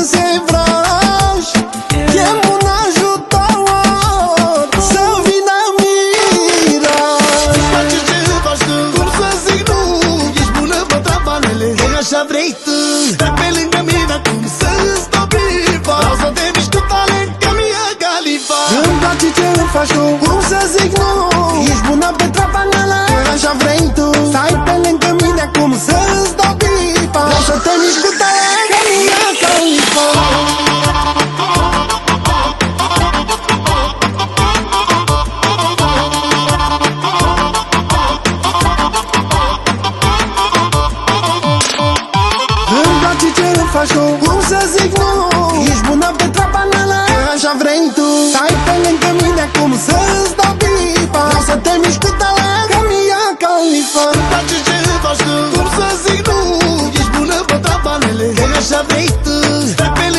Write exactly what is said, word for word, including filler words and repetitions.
se vraj, chem un ajutor să vină miraj. Îți place ce faci tu, cum să zic nu, ești bună pe trabanele, că așa vrei tu. Stai pe lângă mine acum să-ți dau bifa, vreau să te miști cu talent ca Mia Khalifa. Îmi place ce faci tu, cum să zic nu, ești bună pe trabanele, că așa vrei tu. Stai pe lângă mine acum să-ți dau bifa, vreau să te miști cu talent ca Mia Khalifa. Îmi place ce faci tu, cum să zic nu, ești bună pe trabanele, că așa vrei tu. Stai pe lângă mine acum să-ți dau bifa, vreau să te miști cu talent ca Mia Khalifa. Îmi place ce faci tu, cum să zic nu, ești bună pe trabanele, că așa vrei tu. Stai pe